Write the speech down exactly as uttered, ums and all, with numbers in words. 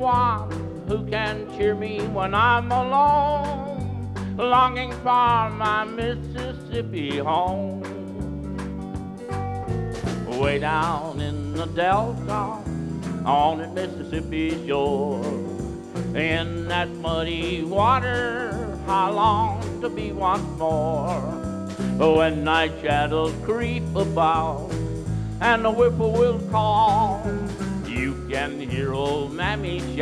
One who can cheer me when I'm alone, longing for my Mississippi home. Way down in the Delta, on the Mississippi shore, in that muddy water, I long to be once more. When night shadows creep about and the whippoorwill call, you can hear old Mammy shout.